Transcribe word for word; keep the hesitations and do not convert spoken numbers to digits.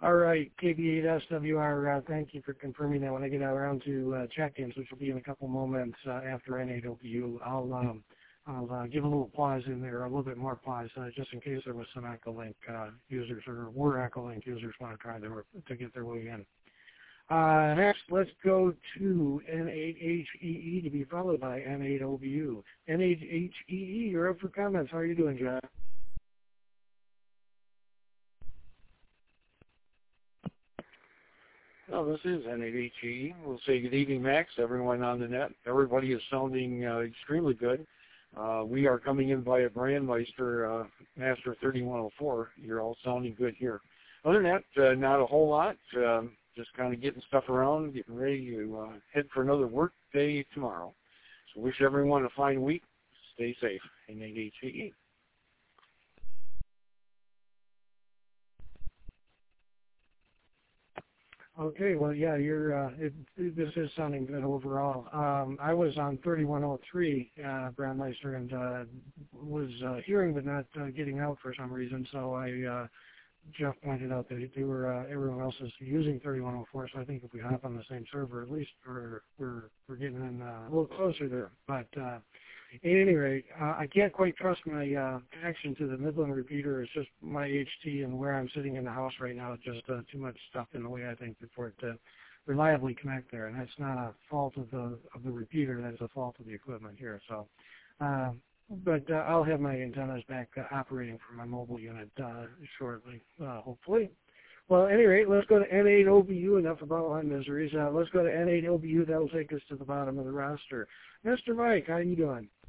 All right, K B eight S W R, uh, thank you for confirming that. When I get around to uh, check-ins, which will be in a couple moments uh, after N eight O B U, I'll, um, I'll uh, give a little pause in there, a little bit more pause, uh, just in case there was some Echolink uh, users or were Echolink users want to try to, to get their way in. Uh, next, let's go to N eight H E E to be followed by N eight O B U. N eight H E E, you're up for comments. How are you doing, John? Well, this is N eight H E E. We'll say good evening, Max, everyone on the net. Everybody is sounding uh, extremely good. Uh, we are coming in via Brandmeister uh, Master thirty-one oh four. You're all sounding good here. Other than that, uh, not a whole lot. Um, just kind of getting stuff around, getting ready to uh, head for another work day tomorrow. So wish everyone a fine week. Stay safe. N eight H E E. Okay, well, yeah, you're. Uh, it, it, this is sounding good overall. Um, I was on thirty-one oh three, uh, Brandmeister, and uh, was uh, hearing but not uh, getting out for some reason. So I, uh, Jeff pointed out that they were uh, everyone else is using thirty-one oh four. So I think if we hop on the same server, at least we're we're we're getting in uh, a little closer there. But uh, at any rate, uh, I can't quite trust my uh, connection to the Midland repeater. It's just my H T and where I'm sitting in the house right now. Just uh, too much stuff in the way, I think, for it to reliably connect there. And that's not a fault of the of the repeater. That's a fault of the equipment here. So, uh, but uh, I'll have my antennas back uh, operating for my mobile unit uh, shortly, uh, hopefully. Well, at any rate, let's go to N eight O B U. Enough about my miseries. Uh, let's go to N eight O B U. That'll take us to the bottom of the roster. Mister Mike, how you doing?